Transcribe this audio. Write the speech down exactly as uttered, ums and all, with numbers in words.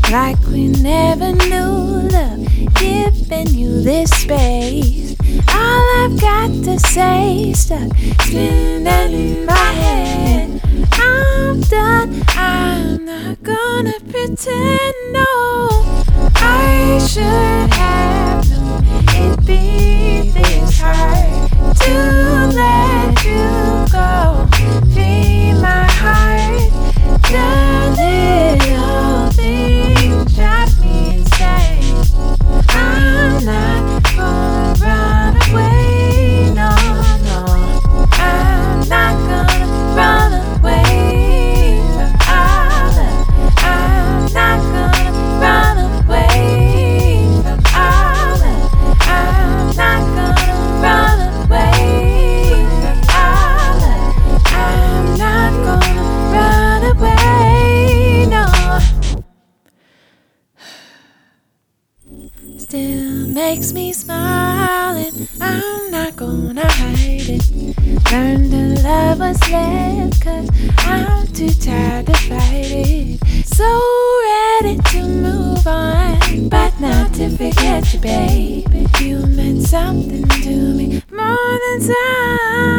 like we never knew love, giving you this space. All I've got to say stuck spinning in my head. I'm done, I'm not gonna pretend, no. I should have known it'd be this hard to let you go. Be my heart, the little things drive me insane. I'm not gonna run away, no, no. I'm not gonna run away from our love. I'm not gonna run away from our love. I'm not gonna run away from our love. I'm not gonna run away, no. Still makes me smile, and I'm not gonna hide it. Learn to love what's left, cause I'm too tired to fight it. So ready to move on, but not to forget you, baby. You meant something to me more than time.